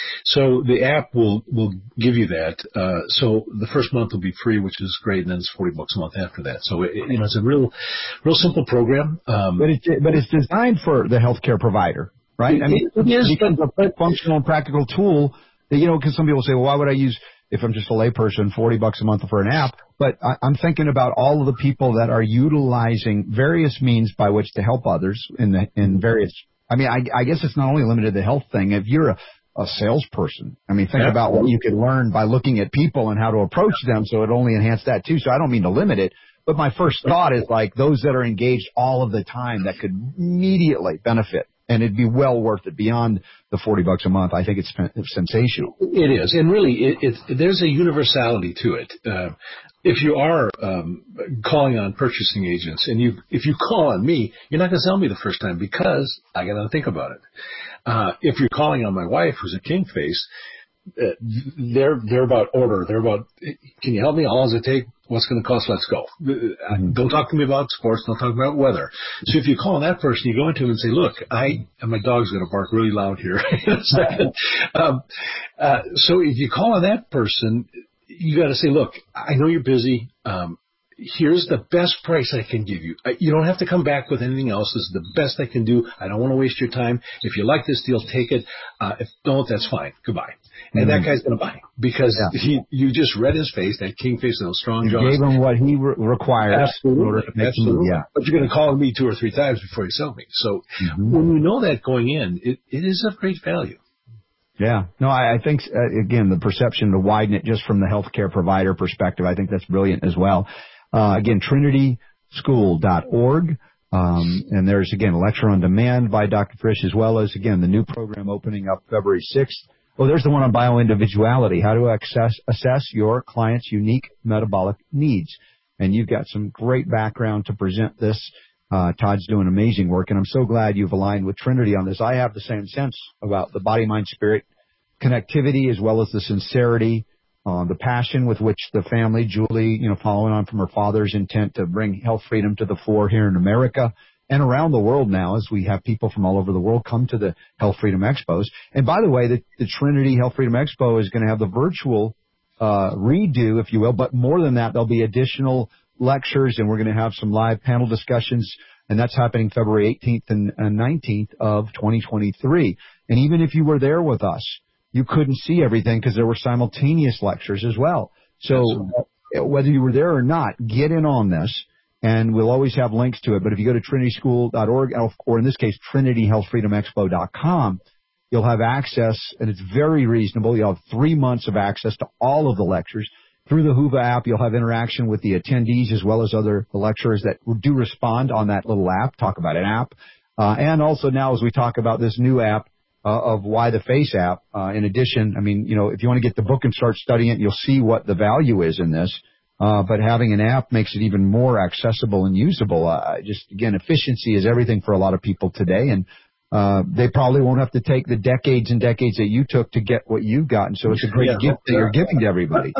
So the app will will give you that. Uh, so the first month will be free, which is great, and then it's forty bucks a month after that. So it, you know, it's a real real simple program. Um, but it's but it's designed for the healthcare provider, right? It, I mean, it is it becomes a functional and practical tool. That, you know, because some people say, well, why would I use, if I'm just a layperson, forty bucks a month for an app? But I, I'm thinking about all of the people that are utilizing various means by which to help others in the in various. I mean, I, I guess it's not only limited to the health thing. If you're a, a salesperson, I mean, think yeah. about what you could learn by looking at people and how to approach them. So it only enhance that too. So I don't mean to limit it, but my first thought is like those that are engaged all of the time that could immediately benefit. And it'd be well worth it beyond the forty bucks a month. I think it's, it's sensational. It is. And really, it, it, there's a universality to it. Uh, if you are um, calling on purchasing agents and you, if you call on me, you're not going to sell me the first time because I got to think about it. Uh, if you're calling on my wife, who's a king face, uh, they're, they're about order. They're about, can you help me? How long does it take? What's going to cost? Let's go. Mm-hmm. Don't talk to me about sports. Don't talk about weather. So if you call that person, you go into him and say, look, I, and my dog's going to bark really loud here in a second. um, uh, so if you call on that person, you got to say, look, I know you're busy. Um, here's the best price I can give you. You don't have to come back with anything else. This is the best I can do. I don't want to waste your time. If you like this deal, take it. Uh, if don't, that's fine. Goodbye. And mm-hmm. that guy's going to buy because yeah. he, you just read his face, that king face and those strong jaws. You gave him what he re- required Absolutely. in order to make Absolutely. the move. Yeah. But you're going to call me two or three times before you sell me. So mm-hmm. when you know that going in, it, it is of great value. Yeah. No, I, I think, uh, again, the perception to widen it just from the healthcare provider perspective, I think that's brilliant as well. Uh, again, trinity school dot org. Um, and there's, again, a lecture on demand by Doctor Frisch, as well as, again, the new program opening up February sixth. Oh, there's the one on bioindividuality, how to access, assess your client's unique metabolic needs. And you've got some great background to present this. Uh, Todd's doing amazing work, and I'm so glad you've aligned with Trinity on this. I have the same sense about the body, mind, spirit connectivity, as well as the sincerity, uh, the passion with which the family, Julie, you know, following on from her father's intent to bring health freedom to the fore here in America and around the world now, as we have people from all over the world come to the Health Freedom Expos. And by the way, the, the Trinity Health Freedom Expo is going to have the virtual uh, redo, if you will, but more than that, there'll be additional lectures, and we're going to have some live panel discussions, and that's happening February eighteenth and nineteenth of twenty twenty-three. And even if you were there with us, you couldn't see everything because there were simultaneous lectures as well. So uh, whether you were there or not, get in on this, and we'll always have links to it. But if you go to trinity school dot org, or in this case, trinity health freedom expo dot com, you'll have access, and it's very reasonable. You'll have three months of access to all of the lectures. Through the Whova app, you'll have interaction with the attendees as well as other lecturers that do respond on that little app, talk about an app. Uh, and also now as we talk about this new app uh, of Why the Face app, uh, in addition, I mean, you know, if you want to get the book and start studying it, you'll see what the value is in this. Uh, but having an app makes it even more accessible and usable. Uh, just, again, efficiency is everything for a lot of people today. And Uh, they probably won't have to take the decades and decades that you took to get what you've gotten. So it's a great yeah, gift that you're giving to everybody.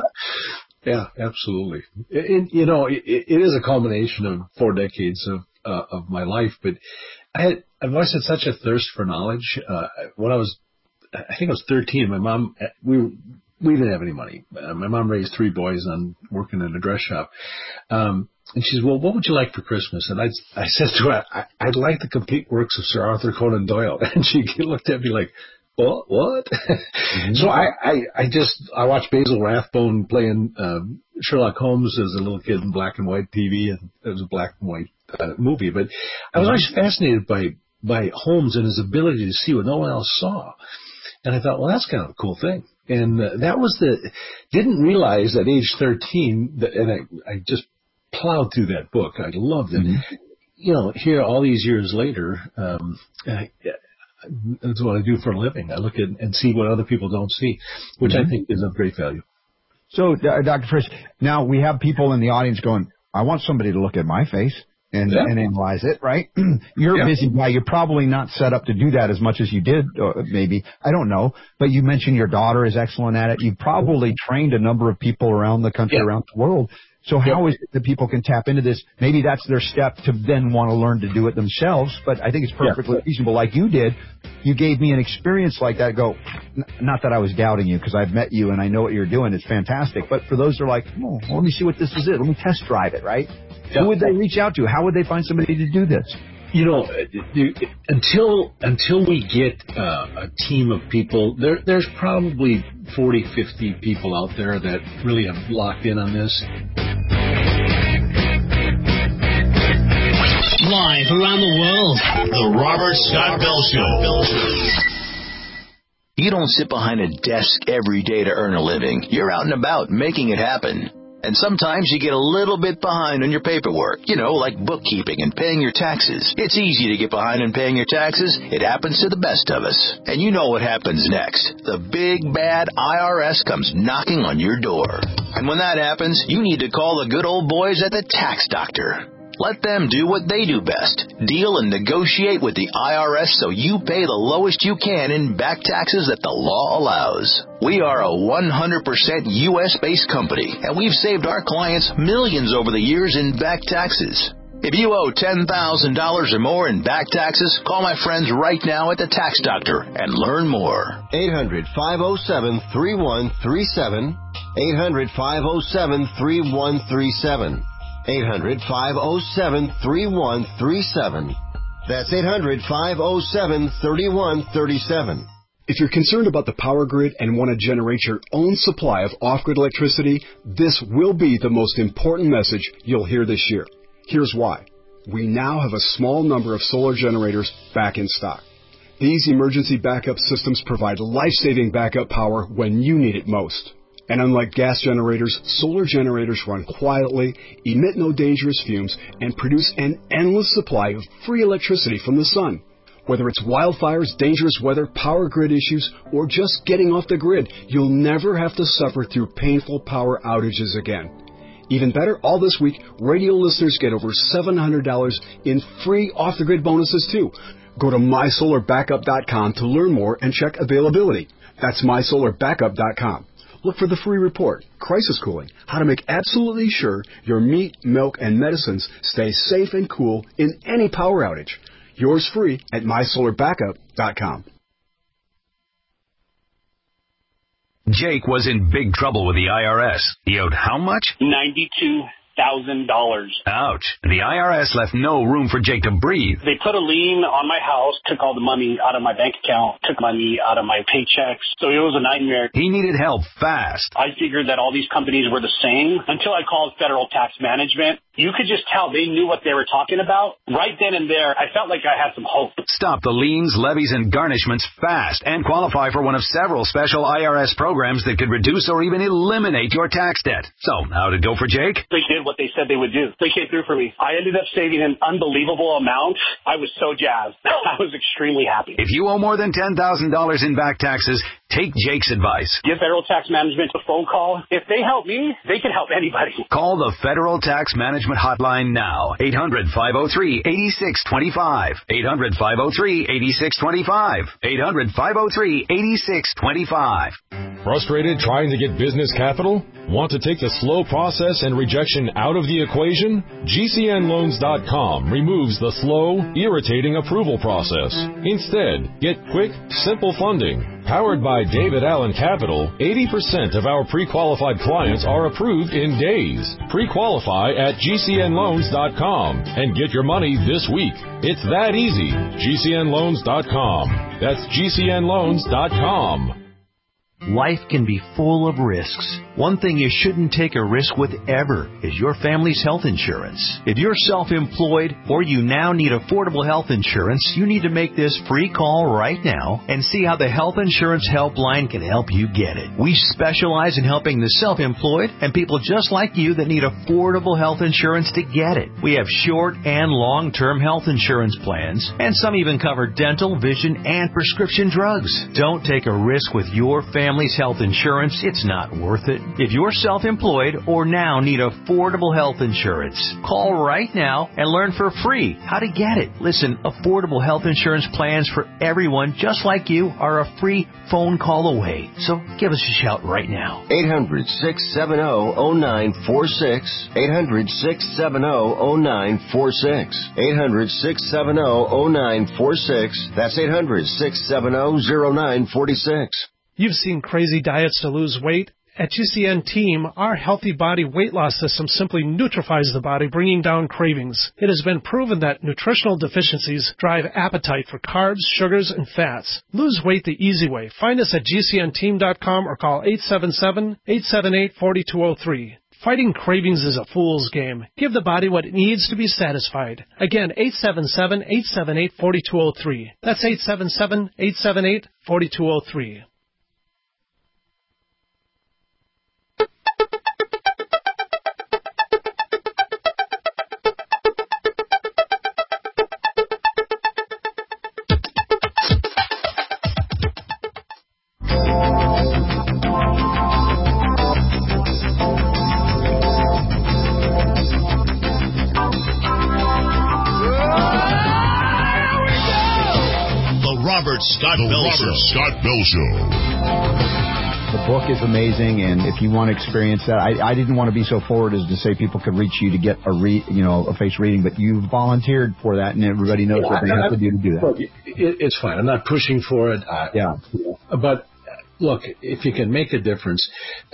Yeah, absolutely. It, you know, it, it is a culmination of four decades of uh, of my life. But I had, I've always had such a thirst for knowledge. Uh, when I was, I think I was thirteen, my mom, we we didn't have any money. Uh, my mom raised three boys on working in a dress shop. Um, and she says, well, what would you like for Christmas? And I, I said to her, I, I'd like the complete works of Sir Arthur Conan Doyle. And she looked at me like, what? What? Mm-hmm. So I, I, I just, I watched Basil Rathbone playing um, Sherlock Holmes as a little kid in black and white T V, and it was a black and white uh, movie. But I was always fascinated by, by Holmes and his ability to see what no one else saw. And I thought, well, that's kind of a cool thing. And uh, that was the, didn't realize at age thirteen, that, and I, I just plowed through that book. I loved it. Mm-hmm. You know, here all these years later, um, I, that's what I do for a living. I look at and see what other people don't see, which mm-hmm. I think is of great value. So, uh, Doctor Frisch, now we have people in the audience going, I want somebody to look at my face and, yeah. and analyze it, right? You're yeah. a busy guy. You're probably not set up to do that as much as you did, uh, maybe. I don't know. But you mentioned your daughter is excellent at it. You've probably trained a number of people around the country, yeah. around the world. So how is it that people can tap into this? Maybe that's their step to then want to learn to do it themselves, but I think it's perfectly yeah. reasonable. Like you did, you gave me an experience like that. Go, n- not that I was doubting you because I've met you and I know what you're doing. It's fantastic. But for those who are like, oh, well, let me see what this is. Let me test drive it, right? Yeah. Who would they reach out to? How would they find somebody to do this? You know, until until we get uh, a team of people, there, there's probably forty, fifty people out there that really have locked in on this. Live around the world, the Robert Scott Bell Show. You don't sit behind a desk every day to earn a living. You're out and about making it happen. And sometimes you get a little bit behind on your paperwork, you know, like bookkeeping and paying your taxes. It's easy to get behind on paying your taxes. It happens to the best of us. And you know what happens next. The big, bad I R S comes knocking on your door. And when that happens, you need to call the good old boys at the Tax Doctor. Let them do what they do best. Deal and negotiate with the I R S so you pay the lowest you can in back taxes that the law allows. We are a one hundred percent U S-based company, and we've saved our clients millions over the years in back taxes. If you owe ten thousand dollars or more in back taxes, call my friends right now at the Tax Doctor and learn more. eight hundred, five oh seven, three one three seven. eight hundred, five oh seven, three one three seven. eight hundred, five oh seven, three one three seven. That's eight hundred, five oh seven, three one three seven. If you're concerned about the power grid and want to generate your own supply of off-grid electricity, this will be the most important message you'll hear this year. Here's why. We now have a small number of solar generators back in stock. These emergency backup systems provide life-saving backup power when you need it most. And unlike gas generators, solar generators run quietly, emit no dangerous fumes, and produce an endless supply of free electricity from the sun. Whether it's wildfires, dangerous weather, power grid issues, or just getting off the grid, you'll never have to suffer through painful power outages again. Even better, all this week, radio listeners get over seven hundred dollars in free off-the-grid bonuses too. Go to my solar backup dot com to learn more and check availability. That's my solar backup dot com. Look for the free report, Crisis Cooling, how to make absolutely sure your meat, milk, and medicines stay safe and cool in any power outage. Yours free at my solar backup dot com. Jake was in big trouble with the I R S. He owed how much? ninety-two thousand dollars. Ouch. The I R S left no room for Jake to breathe. They put a lien on my house, took all the money out of my bank account, took money out of my paychecks. So it was a nightmare. He needed help fast. I figured that all these companies were the same until I called Federal Tax Management. You could just tell they knew what they were talking about. Right then and there, I felt like I had some hope. Stop the liens, levies, and garnishments fast and qualify for one of several special I R S programs that could reduce or even eliminate your tax debt. So, how'd it go for Jake? They did what they said they would do. They came through for me. I ended up saving an unbelievable amount. I was so jazzed. I was extremely happy. If you owe more than ten thousand dollars in back taxes, take Jake's advice. Give Federal Tax Management a phone call. If they help me, they can help anybody. Call the Federal Tax Management Hotline now. eight hundred, five oh three, eight six two five. eight hundred, five oh three, eight six two five. eight hundred, five oh three, eight six two five. Frustrated trying to get business capital? Want to take the slow process and rejection out of the equation? G C N loans dot com removes the slow, irritating approval process. Instead, get quick, simple funding. Powered by David Allen Capital, eighty percent of our pre-qualified clients are approved in days. Pre-qualify at G C N loans dot com and get your money this week. It's that easy. G C N loans dot com. That's G C N loans dot com. Life can be full of risks. One thing you shouldn't take a risk with ever is your family's health insurance. If you're self-employed or you now need affordable health insurance, you need to make this free call right now and see how the Health Insurance Helpline can help you get it. We specialize in helping the self-employed and people just like you that need affordable health insurance to get it. We have short and long-term health insurance plans, and some even cover dental, vision, and prescription drugs. Don't take a risk with your family's health insurance. It's not worth it. If you're self-employed or now need affordable health insurance, call right now and learn for free how to get it. Listen, affordable health insurance plans for everyone just like you are a free phone call away. So give us a shout right now. eight hundred, six seven zero, zero nine four six. eight hundred, six seven zero, zero nine four six. eight hundred, six seven zero, zero nine four six. That's eight hundred, six seven zero, zero nine four six. You've seen crazy diets to lose weight. At G C N Team, our Healthy Body Weight Loss System simply neutralizes the body, bringing down cravings. It has been proven that nutritional deficiencies drive appetite for carbs, sugars, and fats. Lose weight the easy way. Find us at G C N team dot com or call eight seven seven, eight seven eight, four two zero three. Fighting cravings is a fool's game. Give the body what it needs to be satisfied. Again, eight seven seven, eight seven eight, four two zero three. That's eight seven seven, eight seven eight, four two zero three. Scott Bell Show. Scott Bell Show. The book is amazing, and if you want to experience that, I, I didn't want to be so forward as to say people could reach you to get a re, you know, a face reading, but you volunteered for that, and everybody knows yeah, what they I, have I, to do to do that. Look, it, it's fine. I'm not pushing for it. I, yeah. But look, if you can make a difference,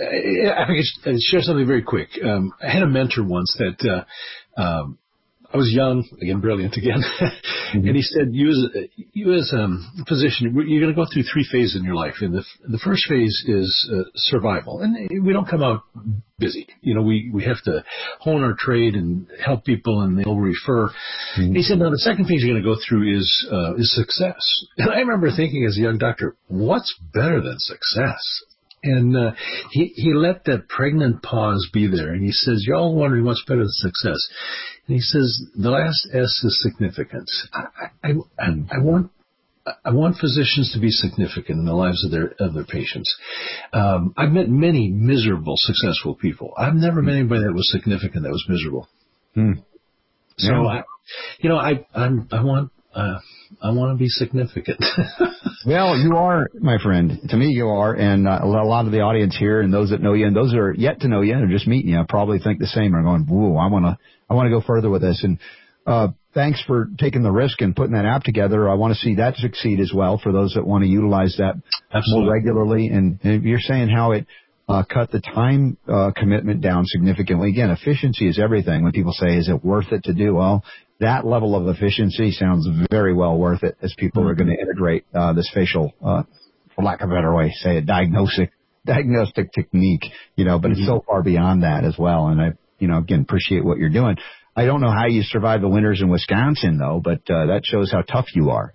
I think I share something very quick. Um, I had a mentor once that. Uh, um, I was young, again, brilliant again, mm-hmm. and he said, you as, you as um, a physician, you're going to go through three phases in your life. And the, the first phase is uh, survival. And we don't come out busy. You know, we, we have to hone our trade and help people, and they'll refer. Mm-hmm. And he said, now, the second phase you're going to go through is uh, is success. And I remember thinking as a young doctor, what's better than success? And uh, he, he let that pregnant pause be there, and he says, you're all wondering what's better than success. And he says, the last S is significance. I, I, I, I want I want physicians to be significant in the lives of their of their patients. Um, I've met many miserable, successful people. I've never met anybody that was significant that was miserable. Hmm. So, yeah. I, you know, I I'm, I want uh, I want to be significant. Well, you are, my friend. To me, you are, and uh, a lot of the audience here, and those that know you, and those that are yet to know you, and are just meeting you, probably think the same. Are going, whoa, I want to, I want to go further with this. And uh, thanks for taking the risk and putting that app together. I want to see that succeed as well for those that want to utilize that Absolutely. More regularly. And, and you're saying how it uh, cut the time uh, commitment down significantly. Again, efficiency is everything. When people say, "Is it worth it to do?" Well, that level of efficiency sounds very well worth it as people mm-hmm. are going to integrate uh, this facial, uh, for lack of a better way, say a diagnostic, diagnostic technique, you know, but mm-hmm. it's so far beyond that as well. And I, you know, again, appreciate what you're doing. I don't know how you survive the winters in Wisconsin, though, but uh, that shows how tough you are.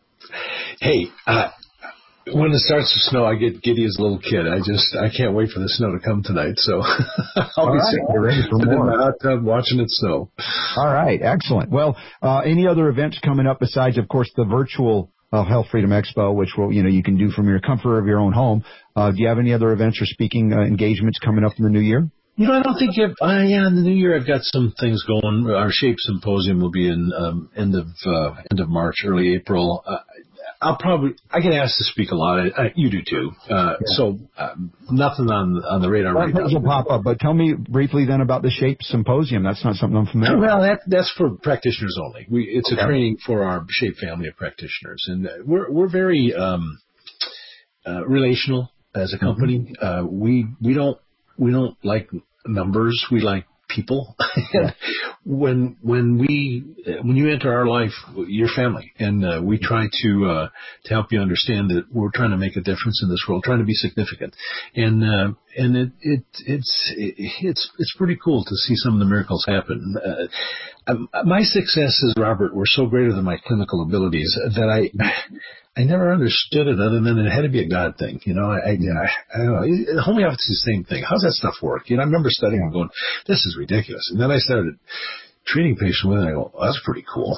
Hey, uh, when it starts to snow, I get giddy as a little kid. I just, I can't wait for the snow to come tonight. So I'll All be right. sitting ready for more. In my hot tub watching it snow. All right. Excellent. Well, uh, any other events coming up besides, of course, the virtual uh, Health Freedom Expo, which will, you know, you can do from your comfort of your own home. Uh, do you have any other events or speaking uh, engagements coming up in the new year? You know, I don't think you have, uh, yeah, in the new year I've got some things going. Our SHAPE Symposium will be in um, end of uh, end of March, early April. Uh, I'll probably, I get asked to speak a lot. I, I, you do too. Uh, yeah. So uh, nothing on on the radar well, right now. Things will pop up, but tell me briefly then about the SHAPE Symposium. That's not something I'm familiar with. Well, that, that's for practitioners only. We, it's okay. a training for our SHAPE family of practitioners. And we're we're very um, uh, relational as a company. Mm-hmm. Uh, we we don't we don't like numbers. We like people. when when we when you enter our life, you're family, and uh, we try to uh, to help you understand that we're trying to make a difference in this world, trying to be significant, and uh, and it, it it's it, it's it's pretty cool to see some of the miracles happen. Uh, my successes, Robert, were so greater than my clinical abilities that I. I never understood it other than it had to be a God thing. You know, I, I, I don't know. Homeopathy is the same thing. How's that stuff work? You know, I remember studying and going, this is ridiculous. And then I started treating patients with it, and I go, oh, that's pretty cool.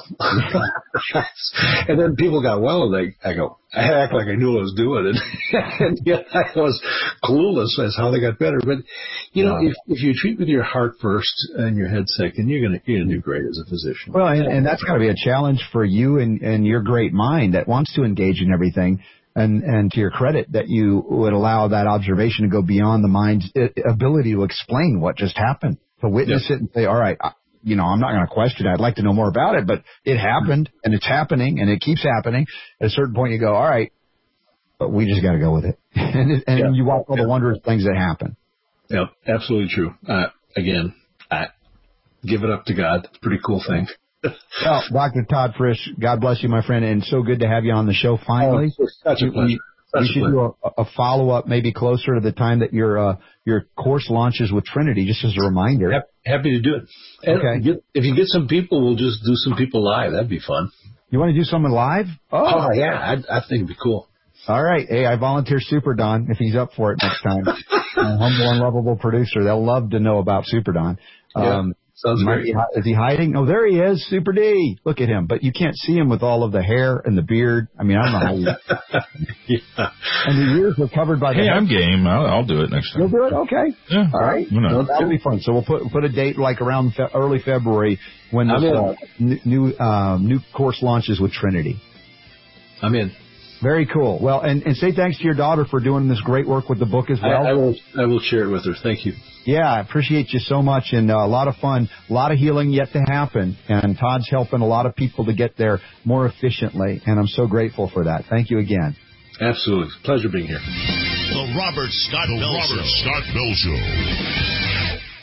And then people got well, and I, I go, I had to act like I knew what I was doing. And, and yet I was clueless as how they got better. But, you know, yeah. if, if you treat with your heart first and your head second, you're going you're gonna do great as a physician. Well, and, and that's got to be a challenge for you and, and your great mind that wants to engage in everything. And, and to your credit, that you would allow that observation to go beyond the mind's ability to explain what just happened, to witness yeah. it and say, all right, I, you know, I'm not going to question it. I'd like to know more about it, but it happened, and it's happening, and it keeps happening. At a certain point, you go, all right, but we just got to go with it. and and yeah. you watch all yeah. the wondrous things that happen. Yeah, absolutely true. Uh, again, I give it up to God. It's a pretty cool thing. Well, Doctor Todd Frisch, God bless you, my friend, and so good to have you on the show finally. Oh, it's such a pleasure. We, we should do a, a follow-up maybe closer to the time that your uh, your course launches with Trinity, just as a reminder. Happy to do it. And okay. Get, if you get some people, we'll just do some people live. That'd be fun. You want to do something live? Oh, oh yeah. I, I think it'd be cool. All right. Hey, I volunteer Super Don if he's up for it next time. A humble and lovable producer. They'll love to know about Super Don. Um, yeah. Sounds great. He, is he hiding? Oh, there he is, Super D. Look at him. But you can't see him with all of the hair and the beard. I mean, I don't know how you... yeah. And the ears are covered by the... Hey, hair. I'm game. I'll, I'll do it next time. You'll do it? Okay. Yeah. All right. Well, that'll be fun. So we'll put put a date like around fe- early February when this uh, n- new uh, new course launches with Trinity. I'm in. Very cool. Well, and, and say thanks to your daughter for doing this great work with the book as well. I, I will I will share it with her. Thank you. Yeah, I appreciate you so much, and uh, a lot of fun, a lot of healing yet to happen, and Todd's helping a lot of people to get there more efficiently, and I'm so grateful for that. Thank you again. Absolutely. Pleasure being here. The Robert Scott the Bell Robert Show. Scott Bell Show.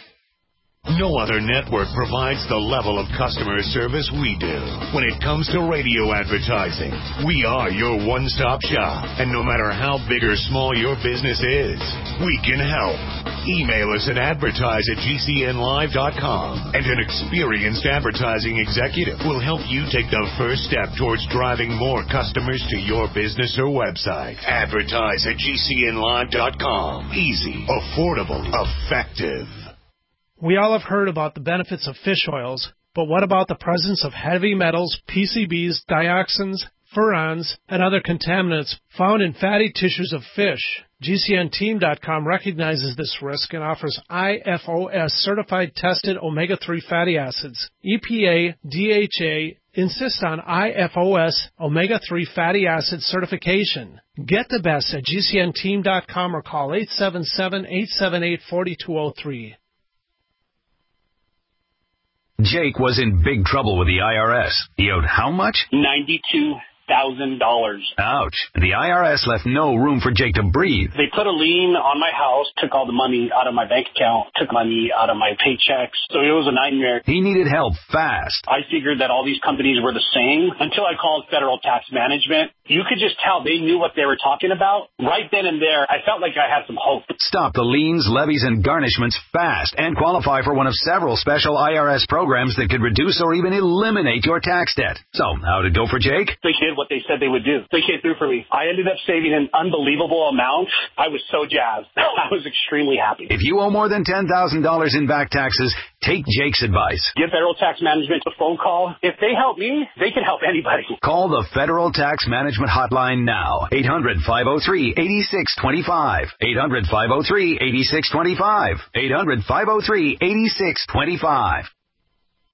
No other network provides the level of customer service we do. When it comes to radio advertising, we are your one-stop shop. And no matter how big or small your business is, we can help. Email us at advertise at g c n live dot com, and an experienced advertising executive will help you take the first step towards driving more customers to your business or website. Advertise at g c n live dot com. Easy, affordable, effective. We all have heard about the benefits of fish oils, but what about the presence of heavy metals, P C Bs, dioxins, furans, and other contaminants found in fatty tissues of fish? G C N team dot com recognizes this risk and offers I F O S certified tested omega three fatty acids. E P A, D H A insist on I F O S omega three fatty acid certification. Get the best at G C N team dot com or call eight seven seven, eight seven eight, four two zero three. Jake was in big trouble with the I R S. He owed how much? ninety-two thousand dollars. Ouch. The I R S left no room for Jake to breathe. They put a lien on my house, took all the money out of my bank account, took money out of my paychecks. So it was a nightmare. He needed help fast. I figured that all these companies were the same until I called Federal Tax Management. You could just tell they knew what they were talking about. Right then and there, I felt like I had some hope. Stop the liens, levies, and garnishments fast and qualify for one of several special I R S programs that could reduce or even eliminate your tax debt. So, how'd it go for Jake? They did what they said they would do. They came through for me. I ended up saving an unbelievable amount. I was so jazzed. I was extremely happy. If you owe more than ten thousand dollars in back taxes, take Jake's advice. Give Federal Tax Management a phone call. If they help me, they can help anybody. Call the Federal Tax Management Hotline now. eight hundred, five oh three, eight six two five. eight hundred, five oh three, eight six two five. eight hundred, five oh three, eight six two five.